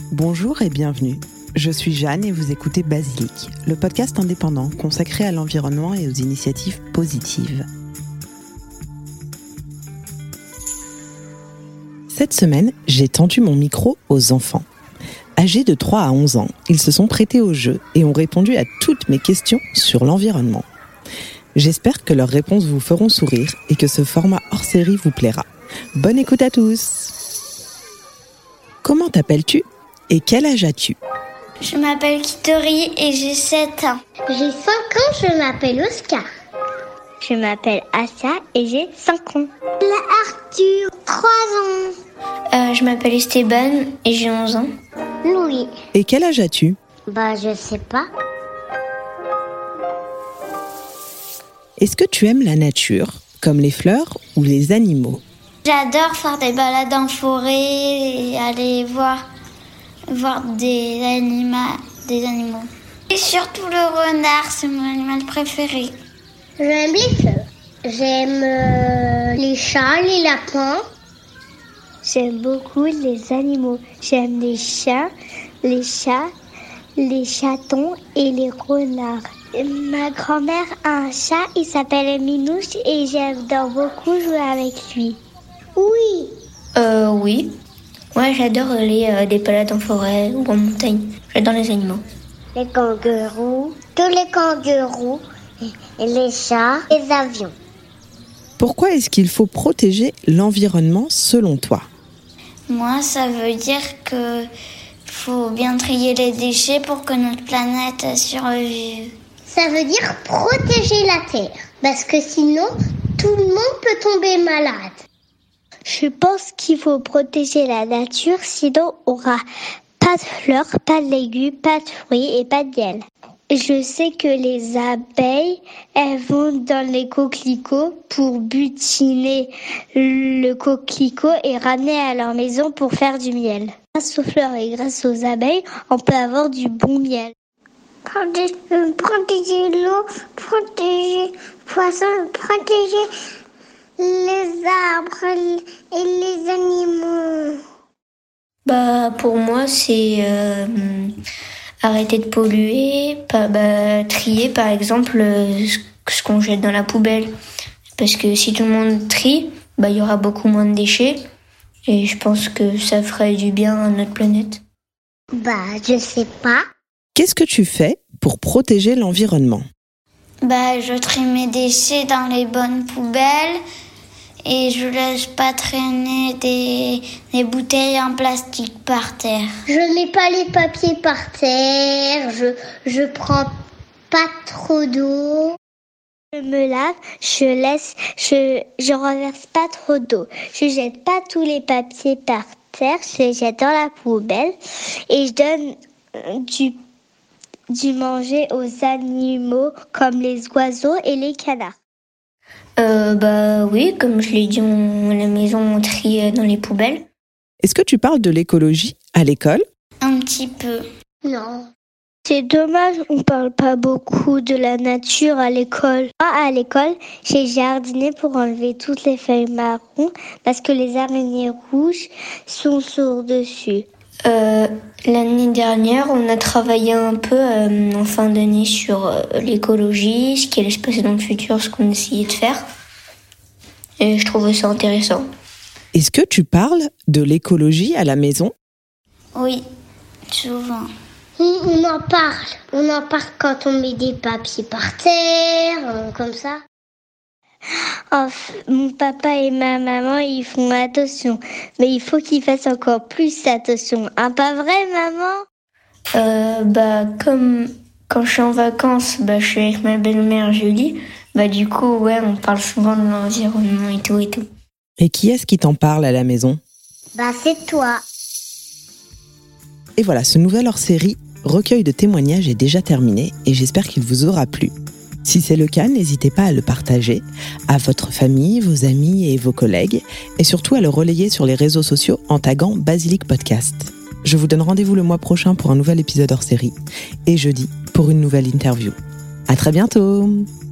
Bonjour et bienvenue. Je suis Jeanne et vous écoutez Basilic, le podcast indépendant consacré à l'environnement et aux initiatives positives. Cette semaine, j'ai tendu mon micro aux enfants. Âgés de 3 à 11 ans, ils se sont prêtés au jeu et ont répondu à toutes mes questions sur l'environnement. J'espère que leurs réponses vous feront sourire et que ce format hors-série vous plaira. Bonne écoute à tous! Comment t'appelles-tu et quel âge as-tu? Je m'appelle Kitori et j'ai 7 ans. J'ai 5 ans, je m'appelle Oscar. Je m'appelle Asa et j'ai 5 ans. Arthur, 3 ans. Je m'appelle Esteban et j'ai 11 ans. Louis. Et quel âge as-tu? Je sais pas. Est-ce que tu aimes la nature, comme les fleurs ou les animaux? J'adore faire des balades en forêt et aller voir des animaux. Et surtout le renard, c'est mon animal préféré. J'aime les fleurs. J'aime les chats, les lapins. J'aime beaucoup les animaux. J'aime les chiens, les chats, les chatons et les renards. Ma grand-mère a un chat, il s'appelle Minouche et j'aime beaucoup jouer avec lui. Oui. Oui. Moi, j'adore aller des balades en forêt ou en montagne. J'adore les animaux. Les kangourous, tous les kangourous, et les chats, les avions. Pourquoi est-ce qu'il faut protéger l'environnement selon toi? Moi, ça veut dire que faut bien trier les déchets pour que notre planète survive. Ça veut dire protéger la Terre, parce que sinon, tout le monde peut tomber malade. Je pense qu'il faut protéger la nature, sinon on n'aura pas de fleurs, pas de légumes, pas de fruits et pas de miel. Je sais que les abeilles, elles vont dans les coquelicots pour butiner le coquelicot et ramener à leur maison pour faire du miel. Grâce aux fleurs et grâce aux abeilles, on peut avoir du bon miel. Protéger l'eau, protéger les poissons, protéger les arbres et les animaux. Pour moi, c'est arrêter de polluer, trier par exemple ce qu'on jette dans la poubelle. Parce que si tout le monde trie, il y aura beaucoup moins de déchets et je pense que ça ferait du bien à notre planète. Je sais pas. Qu'est-ce que tu fais pour protéger l'environnement? Je trie mes déchets dans les bonnes poubelles et je laisse pas traîner des bouteilles en plastique par terre. Je mets pas les papiers par terre, je prends pas trop d'eau. Je me lave, je renverse pas trop d'eau. Je jette pas tous les papiers par terre, je les jette dans la poubelle et je donne du manger aux animaux comme les oiseaux et les canards. Oui, comme je l'ai dit, à la maison, on trie dans les poubelles. Est-ce que tu parles de l'écologie à l'école? Un petit peu. Non. C'est dommage, on parle pas beaucoup de la nature à l'école. Moi, à l'école, j'ai jardiné pour enlever toutes les feuilles marron parce que les araignées rouges sont sur dessus. L'année dernière, on a travaillé un peu en fin d'année sur l'écologie, ce qui allait se passer dans le futur, ce qu'on essayait de faire. Et je trouvais ça intéressant. Est-ce que tu parles de l'écologie à la maison? Oui, souvent. On en parle quand on met des papiers par terre, comme ça. Mon papa et ma maman, ils font attention. Mais il faut qu'ils fassent encore plus attention. Pas vrai, maman? Comme quand je suis en vacances, je suis avec ma belle-mère Julie. Du coup, on parle souvent de l'environnement et tout et tout. Et qui est-ce qui t'en parle à la maison? C'est toi. Et voilà, ce nouvel hors-série recueil de témoignages est déjà terminé et j'espère qu'il vous aura plu. Si c'est le cas, n'hésitez pas à le partager à votre famille, vos amis et vos collègues et surtout à le relayer sur les réseaux sociaux en taguant Basilic Podcast. Je vous donne rendez-vous le mois prochain pour un nouvel épisode hors série et jeudi pour une nouvelle interview. À très bientôt!